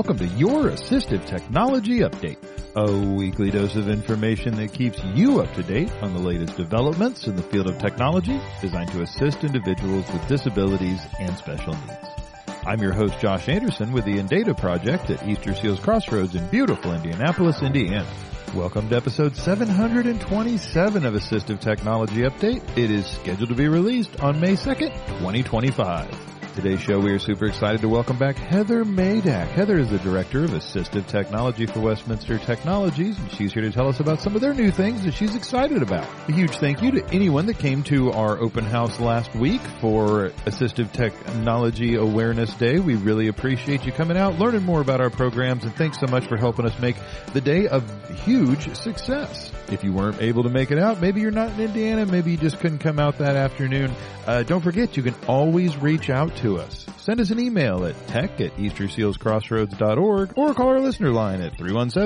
welcome to your Assistive Technology Update, a weekly dose of information that keeps you up to date on the latest developments in the field of technology designed to assist individuals with disabilities and special needs. I'm your host, Josh Anderson, with the Indata Project at Easter Seals Crossroads in beautiful Indianapolis, Indiana. Welcome to episode 727 of Assistive Technology Update. It is scheduled to be released on May 2nd, 2025. Today's show, we are super excited to welcome back Heather Madak. Heather is the Director of Assistive Technology for Westminster Technologies, and she's here to tell us about some of their new things that she's excited about. A huge thank you to anyone that came to our open house last week for Assistive Technology Awareness Day. We really appreciate you coming out, learning more about our programs, and thanks so much for helping us make the day a huge success. If you weren't able to make it out, maybe you're not in Indiana, maybe you just couldn't come out that afternoon, don't forget you can always reach out to us. Send us an email at tech@eastersealscrossroads.org or call our listener line at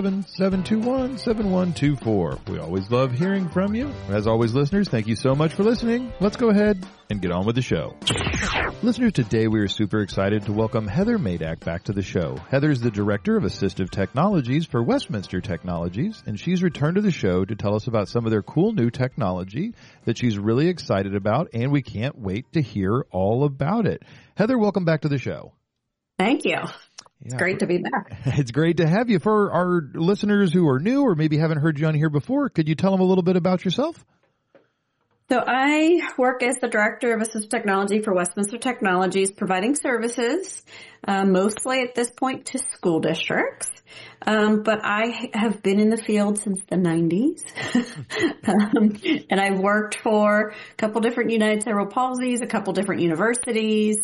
317-721-7124. We always love hearing from you. As always, listeners, thank you so much for listening. Let's go ahead and get on with the show. Listeners, today we are super excited to welcome Heather Madak back to the show. Heather is the Director of Assistive Technologies for Westminster Technologies, and she's returned to the show to tell us about some of their cool new technology that she's really excited about, and we can't wait to hear all about it. Heather, welcome back to the show. Thank you. It's great to be back. It's great to have you. For our listeners who are new or maybe haven't heard you on here before, could you tell them a little bit about yourself? So I work as the Director of Assistive Technology for Westminster Technologies, providing services, mostly at this point to school districts. But I have been in the field since the 90s. And I've worked for a couple different United Cerebral Palsies, a couple different universities,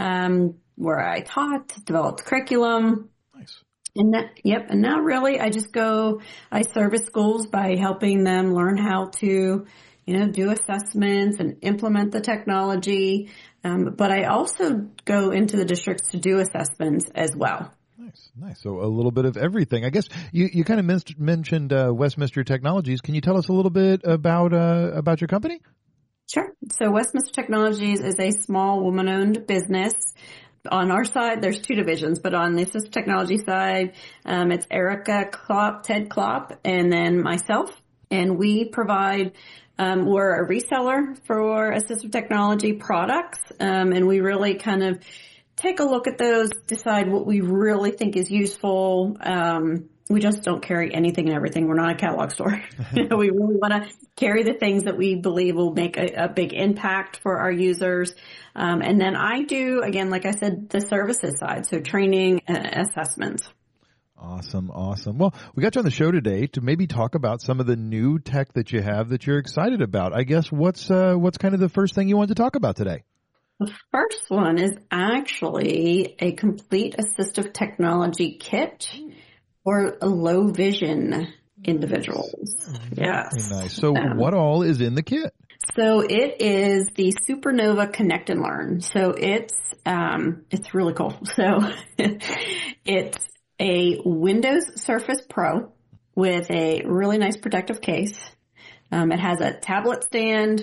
where I taught, developed curriculum. Nice. And now really I service schools by helping them learn how to do assessments and implement the technology. But I also go into the districts to do assessments as well. Nice. So a little bit of everything. I guess you kind of mentioned Westminster Technologies. Can you tell us a little bit about your company? Sure. So Westminster Technologies is a small woman-owned business. On our side, there's two divisions, but on the assistive technology side, it's Erica Klopp, Ted Klopp, and then myself. And we provide we're a reseller for assistive technology products, and we really kind of take a look at those, decide what we really think is useful. We just don't carry anything and everything. We're not a catalog store. We really want to carry the things that we believe will make a big impact for our users. And then I do, again, like I said, the services side, so training and assessments. Awesome. Well, we got you on the show today to maybe talk about some of the new tech that you have that you're excited about. I guess what's kind of the first thing you want to talk about today? The first one is actually a complete assistive technology kit for low vision individuals. Yes. Very nice. So what all is in the kit? So it is the Supernova Connect and Learn. So it's really cool. So it's a Windows Surface Pro with a really nice protective case. It has a tablet stand,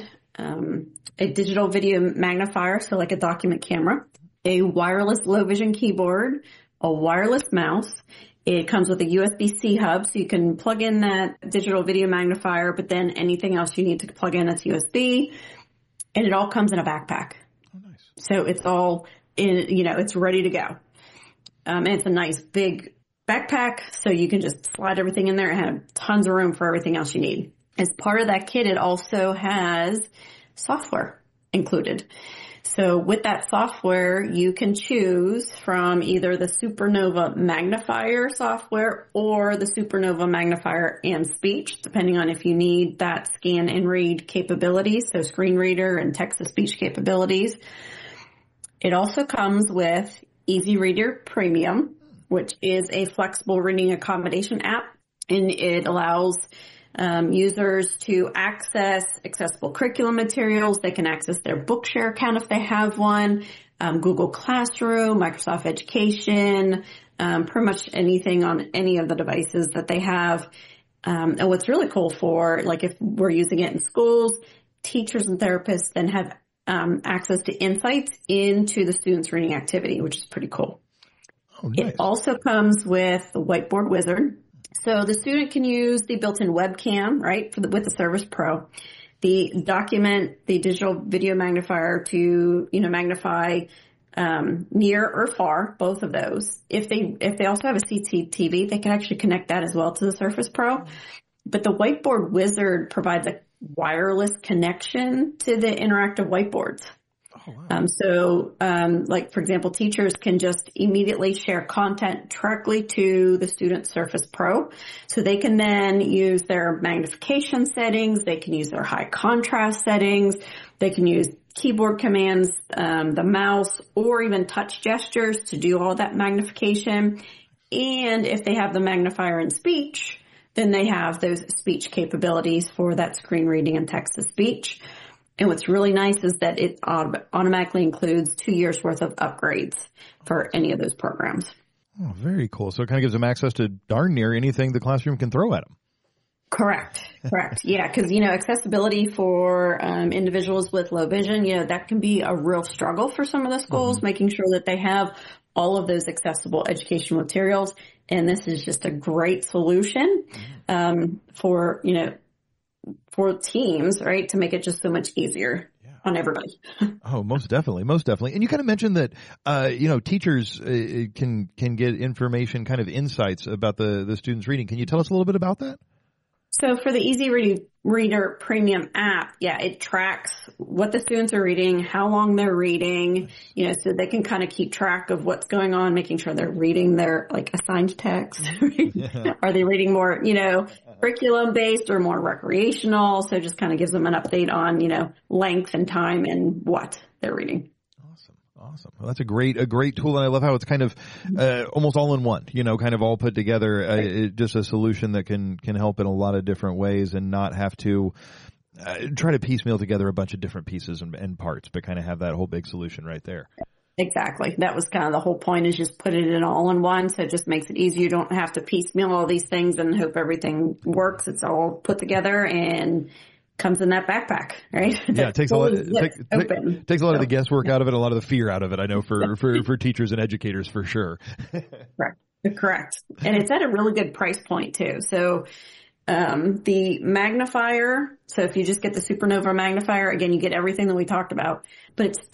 a digital video magnifier, so like a document camera, a wireless low vision keyboard, a wireless mouse. It comes with a USB-C hub, so you can plug in that digital video magnifier, but then anything else you need to plug in, it's USB. And it all comes in a backpack. Oh, nice. So it's all it's ready to go. And it's a nice big backpack, so you can just slide everything in there and have tons of room for everything else you need. As part of that kit, it also has software included. So with that software, you can choose from either the Supernova Magnifier software or the Supernova Magnifier and Speech, depending on if you need that scan and read capabilities, so screen reader and text-to-speech capabilities. It also comes with Easy Reader Premium, which is a flexible reading accommodation app, and it allows users to access accessible curriculum materials. They can access their Bookshare account if they have one, Google Classroom, Microsoft Education, pretty much anything on any of the devices that they have. And what's really cool for, like, if we're using it in schools, teachers and therapists then have access to insights into the students' reading activity, which is pretty cool. Oh, nice. It also comes with the Whiteboard Wizard. So the student can use the built-in webcam, right, with the Service Pro. The document, the digital video magnifier to, magnify near or far, both of those. If they also have a CCTV, they can actually connect that as well to the Surface Pro. But the Whiteboard Wizard provides a wireless connection to the interactive whiteboards. Oh, wow. Like for example, teachers can just immediately share content directly to the student Surface Pro. So they can then use their magnification settings. They can use their high contrast settings. They can use keyboard commands, the mouse, or even touch gestures to do all that magnification. And if they have the magnifier in speech, then they have those speech capabilities for that screen reading and text to speech. And what's really nice is that it automatically includes 2 years worth of upgrades for any of those programs. Oh, very cool. So it kind of gives them access to darn near anything the classroom can throw at them. Correct. Yeah, because, accessibility for individuals with low vision, that can be a real struggle for some of the schools, making sure that they have all of those accessible educational materials. And this is just a great solution for teams, right, to make it just so much easier on everybody. Oh, most definitely. And you kind of mentioned that, teachers can get information, kind of insights about the students reading. Can you tell us a little bit about that? So for the Easy Reader Premium app, it tracks what the students are reading, how long they're reading, so they can kind of keep track of what's going on, making sure they're reading their assigned text. Are they reading more, curriculum based or more recreational? So it just kind of gives them an update on, length and time and what they're reading. Awesome. Well, that's a great tool, and I love how it's kind of almost all in one, kind of all put together, just a solution that can help in a lot of different ways and not have to try to piecemeal together a bunch of different pieces and parts, but kind of have that whole big solution right there. Exactly. That was kind of the whole point, is just put it in all in one, so it just makes it easier. You don't have to piecemeal all these things and hope everything works. It's all put together and comes in that backpack, right? Yeah, it takes a lot. Takes a lot of the guesswork out of it, a lot of the fear out of it. I know for teachers and educators for sure. Correct. And it's at a really good price point too. So the magnifier. So if you just get the Supernova magnifier, again, you get everything that we talked about, but it's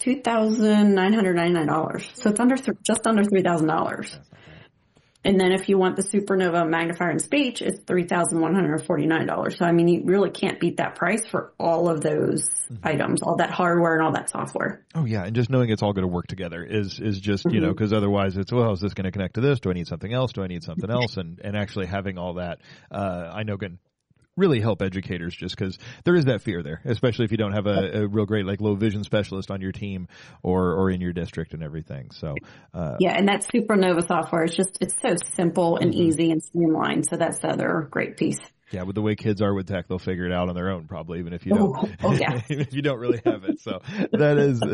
$2,999. So it's just under $3,000. And then if you want the Supernova magnifier and speech, it's $3,149. So, you really can't beat that price for all of those items, all that hardware and all that software. Oh, yeah. And just knowing it's all going to work together is just, because otherwise it's, is this going to connect to this? Do I need something else? Do I need something else? And actually having all that, I know can really help educators, just because there is that fear there, especially if you don't have a real great low vision specialist on your team or in your district and everything. So and that Supernova software is it's so simple and easy and streamlined. So that's the other great piece. Yeah, with the way kids are with tech, they'll figure it out on their own, probably, even if you don't. If you don't really have it. So that is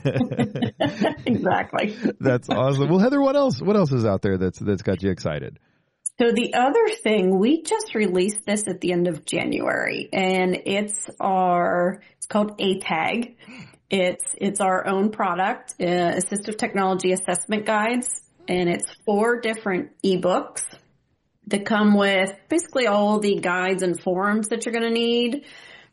exactly. That's awesome. Well, Heather, what else is out there that's got you excited? So the other thing, we just released this at the end of January, and it's called ATAG. It's our own product, Assistive Technology Assessment Guides, and it's 4 different ebooks that come with basically all the guides and forums that you're going to need.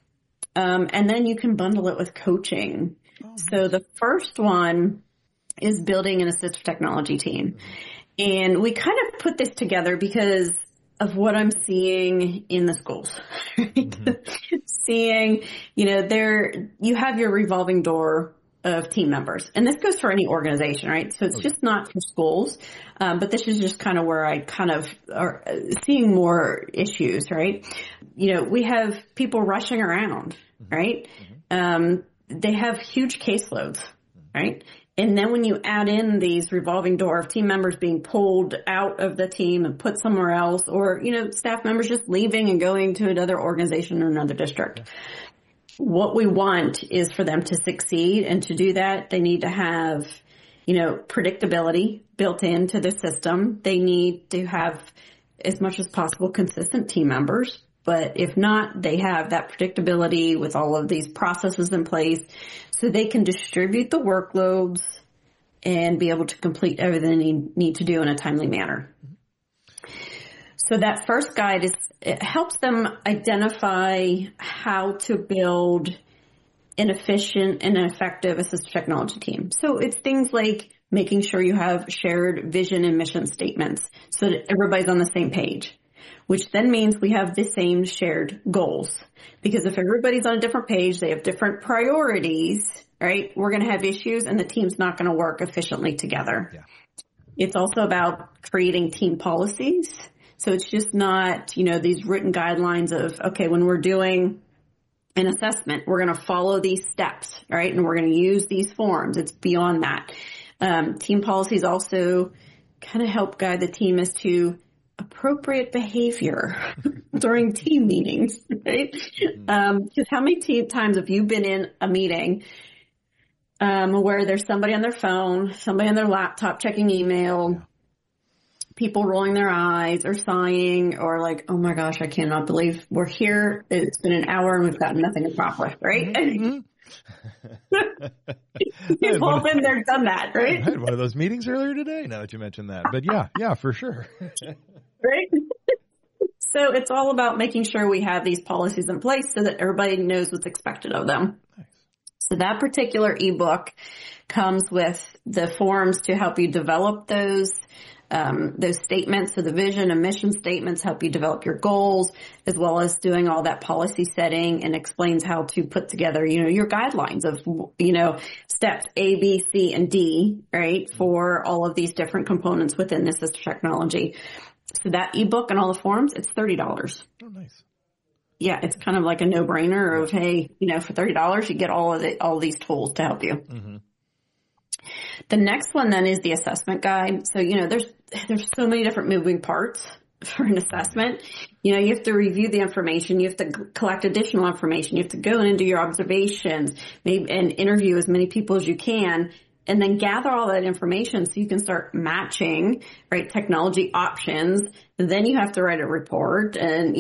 And then you can bundle it with coaching. So the first one is building an assistive technology team. And we kind of put this together because of what I'm seeing in the schools. Seeing, you have your revolving door of team members. And this goes for any organization, right? So it's just not for schools. But this is just kind of where I kind of are seeing more issues, right? We have people rushing around, right? They have huge caseloads, right? And then when you add in these revolving door of team members being pulled out of the team and put somewhere else, or, staff members just leaving and going to another organization or another district. What we want is for them to succeed. And to do that, they need to have, predictability built into the system. They need to have, as much as possible, consistent team members. But if not, they have that predictability with all of these processes in place so they can distribute the workloads and be able to complete everything they need to do in a timely manner. So that first guide it helps them identify how to build an efficient and an effective assistive technology team. So it's things like making sure you have shared vision and mission statements so that everybody's on the same page, which then means we have the same shared goals. Because if everybody's on a different page, they have different priorities, right? We're going to have issues and the team's not going to work efficiently together. Yeah. It's also about creating team policies. So it's just not, these written guidelines of, okay, when we're doing an assessment, we're going to follow these steps, right? And we're going to use these forms. It's beyond that. Team policies also kind of help guide the team as to appropriate behavior during team meetings, right? Because how many times have you been in a meeting where there's somebody on their phone, somebody on their laptop checking email, people rolling their eyes or sighing or like, oh my gosh, I cannot believe we're here. It's been an hour and we've got nothing accomplished, right? Mm-hmm. We've all been there, done that, right? I had one of those meetings earlier today, now that you mentioned that. But yeah, for sure. Right? So it's all about making sure we have these policies in place so that everybody knows what's expected of them. Nice. So that particular ebook comes with the forms to help you develop those statements. So the vision and mission statements help you develop your goals, as well as doing all that policy setting, and explains how to put together, your guidelines of, steps A, B, C, and D, right? For all of these different components within assistive technology. So that ebook and all the forms, it's $30. Oh, nice. Yeah, it's kind of like a no-brainer of, hey, for $30, you get all these tools to help you. Mm-hmm. The next one then is the assessment guide. So, there's so many different moving parts for an assessment. You have to review the information. You have to collect additional information. You have to go in and do your observations, maybe, and interview as many people as you can, and then gather all that information so you can start matching, right, technology options. And then you have to write a report and,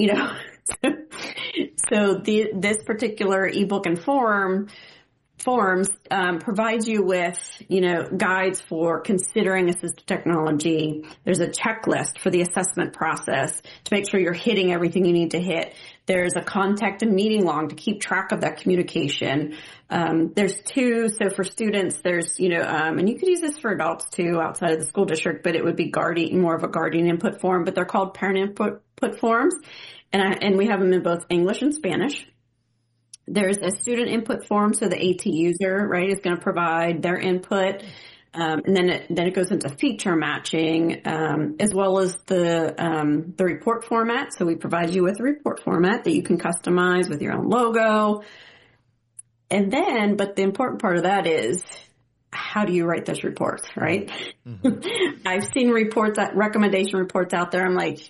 so this particular ebook and forms provides you with, guides for considering assistive technology. There's a checklist for the assessment process to make sure you're hitting everything you need to hit. There's a contact and meeting log to keep track of that communication. There's two. So for students, there's, and you could use this for adults too outside of the school district, but it would be more of a guardian input form, but they're called parent input forms. And we have them in both English and Spanish. There's a student input form, so the AT user, right, is going to provide their input, and then it goes into feature matching, as well as the report format. So we provide you with a report format that you can customize with your own logo. And then, but the important part of that is, how do you write those reports, right? Mm-hmm. I've seen recommendation reports out there. I'm like,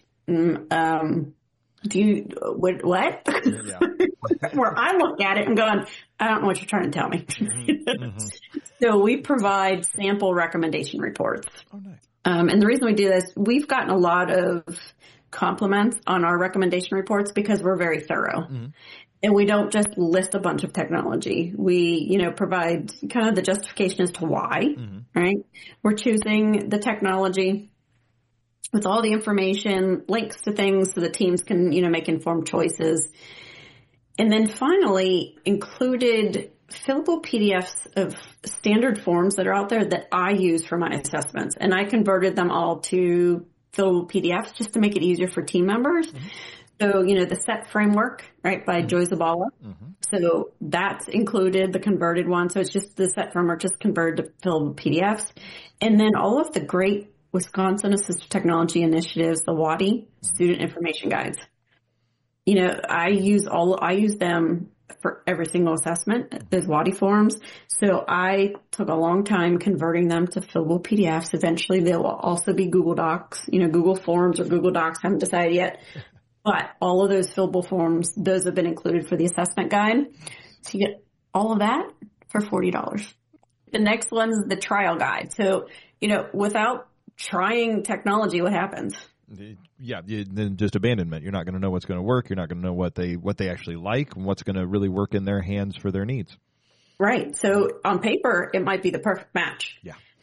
what? Yeah. Where I look at it and going, I don't know what you're trying to tell me. Mm-hmm. So we provide sample recommendation reports. Oh, nice. And the reason we do this, we've gotten a lot of compliments on our recommendation reports because we're very thorough. Mm-hmm. And we don't just list a bunch of technology. We, provide kind of the justification as to why, right? We're choosing the technology with all the information, links to things so the teams can, make informed choices. And then finally included fillable PDFs of standard forms that are out there that I use for my assessments. And I converted them all to fillable PDFs just to make it easier for team members. Mm-hmm. So, the SET framework, right, by Joy Zabala. Mm-hmm. So that's included, the converted one. So it's just the SET framework just converted to fillable PDFs. And then all of the great Wisconsin Assistive Technology Initiatives, the WATI student information guides. I use them for every single assessment, those WATI forms. So I took a long time converting them to fillable PDFs. Eventually they will also be Google Docs, Google Forms or Google Docs, haven't decided yet. But all of those fillable forms, those have been included for the assessment guide. So you get all of that for $40. The next one is the trial guide. So, without trying technology, what happens? Yeah, then just abandonment. You're not going to know what's going to work. You're not going to know what they actually like and what's going to really work in their hands for their needs. Right. So on paper, it might be the perfect match. Yeah.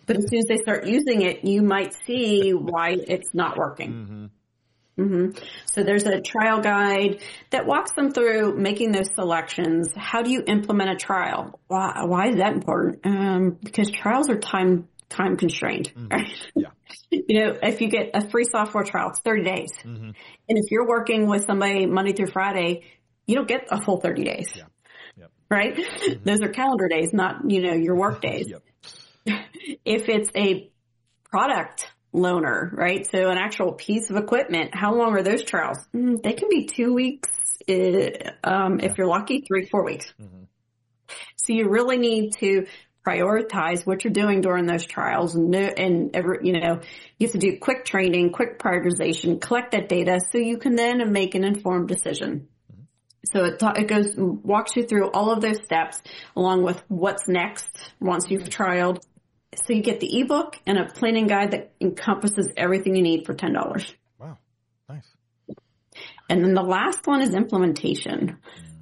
But as soon as they start using it, you might see why it's not working. So there's a trial guide that walks them through making those selections. How do you implement a trial? Why is that important? Because trials are time constrained. Right? Yeah. If you get a free software trial, it's 30 days. And if you're working with somebody Monday through Friday, you don't get a full 30 days. Yeah. Yep. Right? Those are calendar days, not, your work days. Yep. If it's a product loaner, right? So an actual piece of equipment, how long are those trials? They can be 2 weeks. If you're lucky, 3-4 weeks. So you really need to prioritize what you're doing during those trials, and you have to do quick training, quick prioritization, collect that data so you can then make an informed decision. So it walks you through all of those steps along with what's next once you've trialed. So you get the ebook and a planning guide that encompasses everything you need for $10. Wow. Nice. And then the last one is implementation.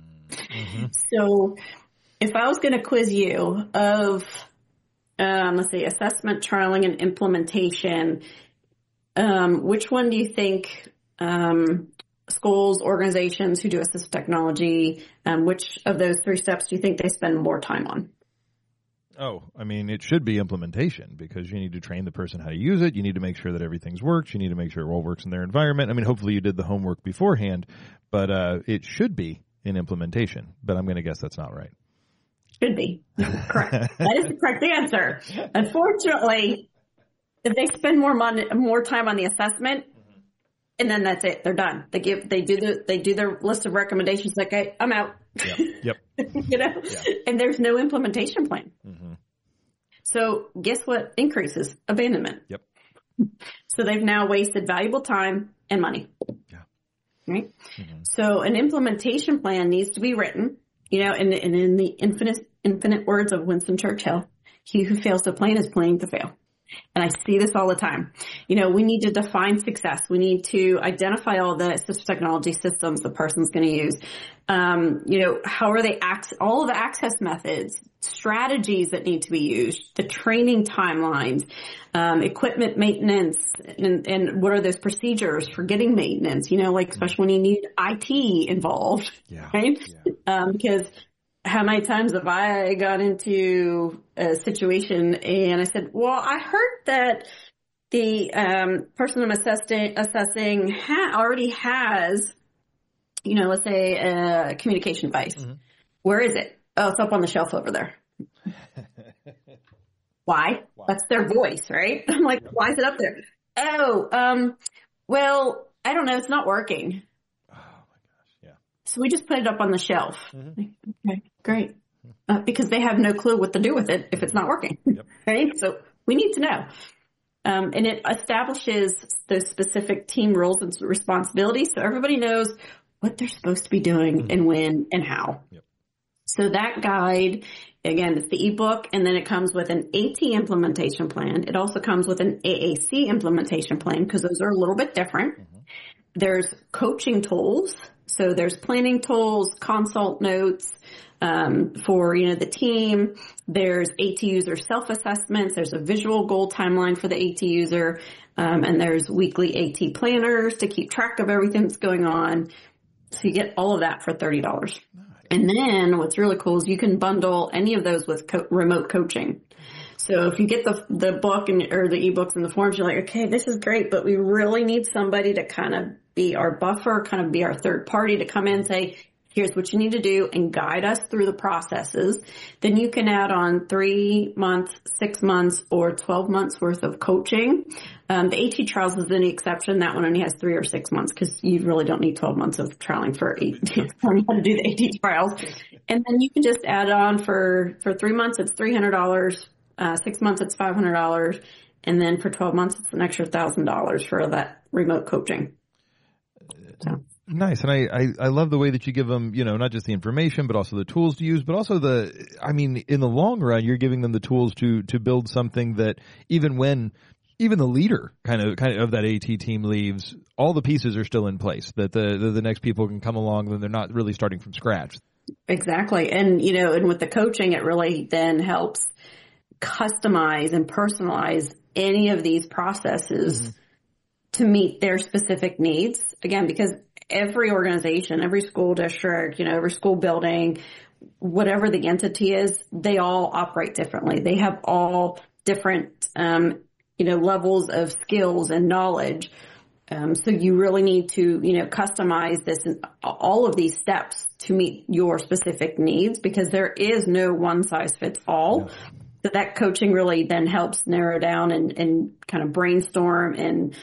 So if I was going to quiz you of, let's say, assessment, trialing, and implementation, which one do you think schools, organizations who do assistive technology, which of those 3 steps do you think they spend more time on? Oh, I mean, it should be implementation, because you need to train the person how to use it. You need to make sure that everything's works. You need to make sure it all works in their environment. I mean, hopefully you did the homework beforehand, but it should be in implementation. But I'm going to guess that's not right. Should be. Correct. That is the correct answer. Unfortunately, if they spend more time on the assessment, and then that's it. They're done. They do their list of recommendations. Like, hey, I'm out. Yep. And there's no implementation plan. So guess what increases? Abandonment. Yep. So they've now wasted valuable time and money. Yeah. Right. So an implementation plan needs to be written, and in the infinite words of Winston Churchill, he who fails to plan is planning to fail. And I see this all the time. We need to define success. We need to identify all the assistive technology systems the person's going to use. How are they all of the access methods, strategies that need to be used, the training timelines, equipment maintenance, and what are those procedures for getting maintenance, especially when you need IT involved, right? Yeah. Because how many times have I got into a situation and I said, well, I heard that the person I'm assessing already has, let's say a communication device. Where is it? Oh, it's up on the shelf over there. Why? That's their voice, right? I'm like, why is it up there? Oh, well, I don't know. It's not working. So we just put it up on the shelf. Okay, great. Because they have no clue what to do with it if it's not working. Right? So we need to know. And it establishes those specific team roles and responsibilities so everybody knows what they're supposed to be doing and when and how. So that guide, again, it's the ebook, and then it comes with an AT implementation plan. It also comes with an AAC implementation plan because those are a little bit different. There's coaching tools. So there's planning tools, consult notes for, the team. There's AT user self-assessments. There's a visual goal timeline for the AT user. And there's weekly AT planners to keep track of everything that's going on. So you get all of that for $30. Nice. And then what's really cool is you can bundle any of those with remote coaching. So if you get the book or the ebooks and the forms, you're like, okay, this is great, but we really need somebody to kind of be our buffer, kind of be our third party to come in and say, here's what you need to do and guide us through the processes. Then you can add on 3 months, 6 months, or 12 months worth of coaching. The AT trials is an exception. That one only has 3 or 6 months because you really don't need 12 months of trialing for learning how to do the AT trials. And then you can just add on for 3 months, it's $300. 6 months, it's $500. And then for 12 months, it's an extra $1,000 for that remote coaching. So. Nice. And I love the way that you give them, not just the information, but also the tools to use, but also in the long run, you're giving them the tools to build something that even the leader kind of that AT team leaves, all the pieces are still in place, that the next people can come along and they're not really starting from scratch. Exactly. And, and with the coaching, it really then helps customize and personalize any of these processes to meet their specific needs. Again, because every organization, every school district, every school building, whatever the entity is, they all operate differently. They have all different, levels of skills and knowledge. So you really need to, customize this and all of these steps to meet your specific needs, because there is no one size fits all. So that coaching really then helps narrow down and kind of brainstorm and,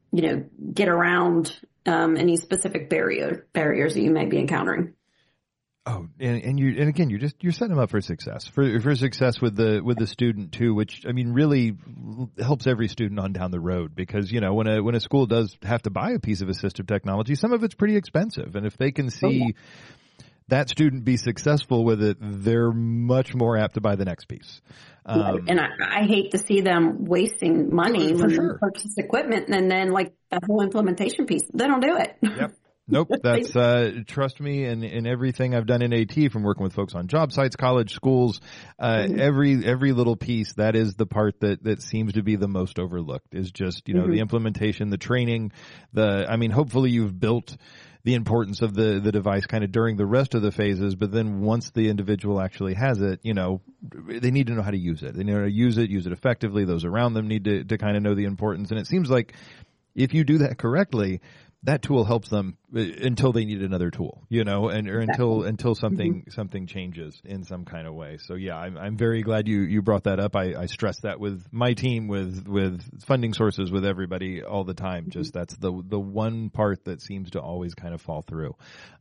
get around, any specific barriers that you may be encountering. Oh, and again, you're setting them up for success, for success with the student too, which, I mean, really helps every student on down the road, because, when a school does have to buy a piece of assistive technology, some of it's pretty expensive. And if they can see that student be successful with it, they're much more apt to buy the next piece. And I hate to see them wasting money when they purchase equipment and then like that whole implementation piece, they don't do it. Yep. Nope. That's, trust me, in everything I've done in AT, from working with folks on job sites, college, schools, every little piece, that is the part that seems to be the most overlooked, is just, the implementation, the training, hopefully you've built the importance of the device kind of during the rest of the phases, but then once the individual actually has it, they need to know how to use it. They know how to use it effectively. Those around them need to kind of know the importance. And it seems like if you do that correctly, that tool helps them until they need another tool, or until something changes in some kind of way. So yeah, I'm very glad you brought that up. I stress that with my team, with funding sources, with everybody all the time. Just that's the one part that seems to always kind of fall through.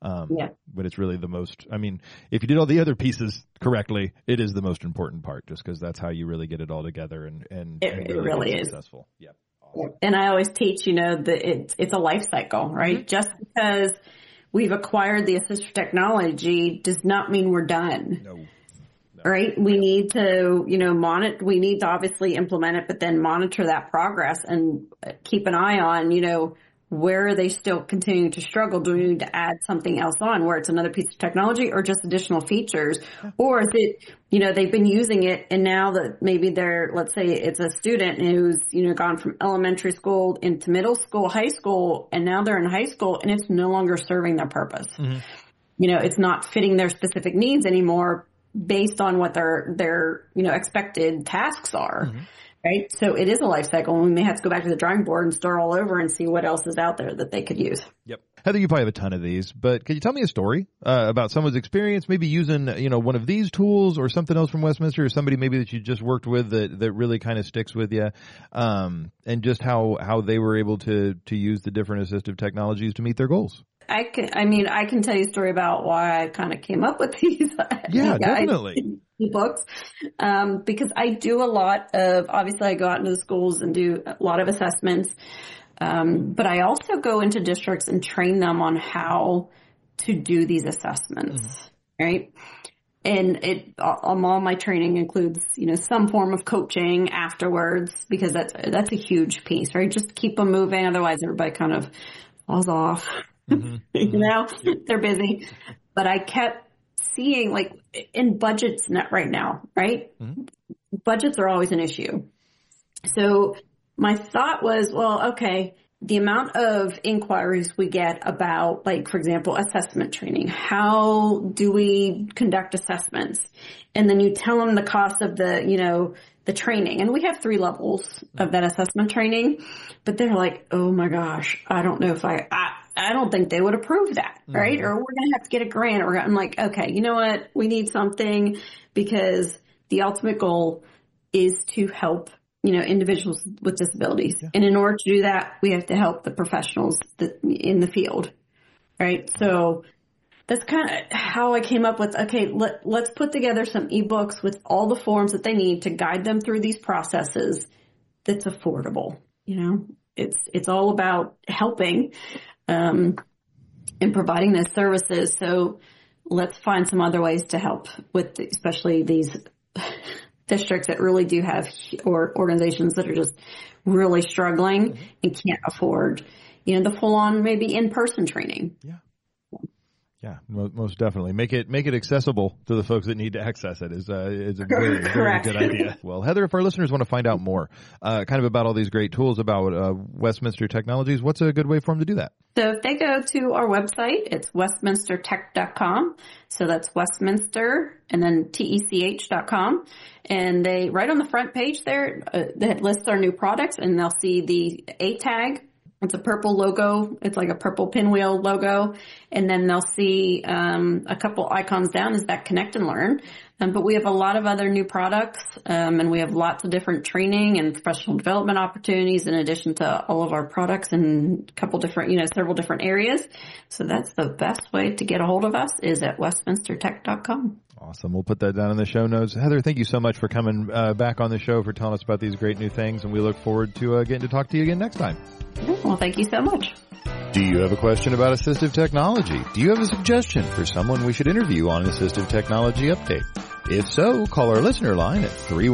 But it's really the most, if you did all the other pieces correctly, it is the most important part, just because that's how you really get it all together and it really is successful. Yeah. And I always teach, that it's a life cycle, right? Just because we've acquired the assistive technology does not mean we're done. No. Right? We need to, monitor, we need to obviously implement it, but then monitor that progress and keep an eye on, where are they still continuing to struggle? Do we need to add something else on where it's another piece of technology or just additional features? Or is it, they've been using it and now that maybe let's say it's a student who's, gone from elementary school into middle school, high school, and now they're in high school and it's no longer serving their purpose. It's not fitting their specific needs anymore based on what their expected tasks are. Right. So it is a life cycle, and we may have to go back to the drawing board and start all over and see what else is out there that they could use. Yep. Heather, you probably have a ton of these, but could you tell me a story about someone's experience, maybe using, one of these tools or something else from Westminster, or somebody maybe that you just worked with that really kind of sticks with you, and just how they were able to use the different assistive technologies to meet their goals? I can tell you a story about why I kind of came up with these. Yeah, definitely. Books, because I do a lot of, obviously I go out into the schools and do a lot of assessments. But I also go into districts and train them on how to do these assessments, right? And all my training includes, some form of coaching afterwards, because that's a huge piece, right? Just keep them moving. Otherwise everybody kind of falls off, they're busy. But I kept seeing, like, in budgets right now, right? Budgets are always an issue. So my thought was, well, okay, the amount of inquiries we get about, like, for example, assessment training. How do we conduct assessments? And then you tell them the cost of the training. And we have 3 levels of that assessment training, but they're like, oh my gosh, I don't know if I don't think they would approve that, right? Or we're going to have to get a grant. Or I'm like, okay, you know what? We need something, because the ultimate goal is to help, individuals with disabilities. Yeah. And in order to do that, we have to help the professionals in the field, right? So that's kind of how I came up with, okay, let's put together some ebooks with all the forms that they need to guide them through these processes that's affordable. It's all about helping and providing those services. So let's find some other ways to help with, especially these districts that really do have, or organizations that are just really struggling and can't afford, the full on maybe in-person training. Yeah. Yeah, most definitely. Make it accessible to the folks that need to access it is a very good idea. Well, Heather, if our listeners want to find out more, kind of about all these great tools about Westminster Technologies, what's a good way for them to do that? So if they go to our website, it's westminstertech.com. So that's Westminster and then TECH.com. And they, right on the front page there, that lists our new products, and they'll see the A tag. It's a purple logo. It's like a purple pinwheel logo. And then they'll see a couple icons down is that Connect and Learn. But we have a lot of other new products, and we have lots of different training and professional development opportunities in addition to all of our products in a couple different, several different areas. So that's the best way to get a hold of us is at westminstertech.com. Awesome. We'll put that down in the show notes. Heather, thank you so much for coming back on the show, for telling us about these great new things, and we look forward to getting to talk to you again next time. Well, thank you so much. Do you have a question about assistive technology? Do you have a suggestion for someone we should interview on an Assistive Technology Update? If so, call our listener line at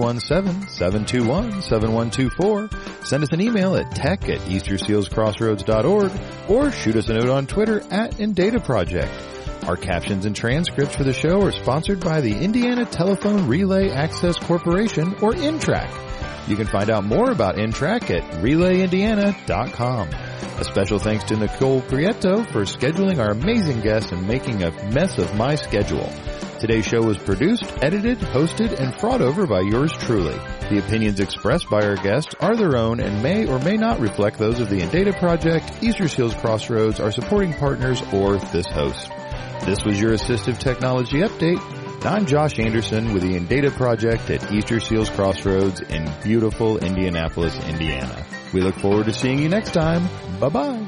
317-721-7124. Send us an email at tech@eastersealscrossroads.org or shoot us a note on Twitter @InDataProject. Our captions and transcripts for the show are sponsored by the Indiana Telephone Relay Access Corporation, or INTRAC. You can find out more INTRAC at relayindiana.com. A special thanks to Nicole Prieto for scheduling our amazing guests and making a mess of my schedule. Today's show was produced, edited, hosted, and brought over by yours truly. The opinions expressed by our guests are their own and may or may not reflect those of the InData Project, Easter Seals Crossroads, our supporting partners, or this host. This was your Assistive Technology Update. I'm Josh Anderson with the InData Project at Easter Seals Crossroads in beautiful Indianapolis, Indiana. We look forward to seeing you next time. Bye-bye.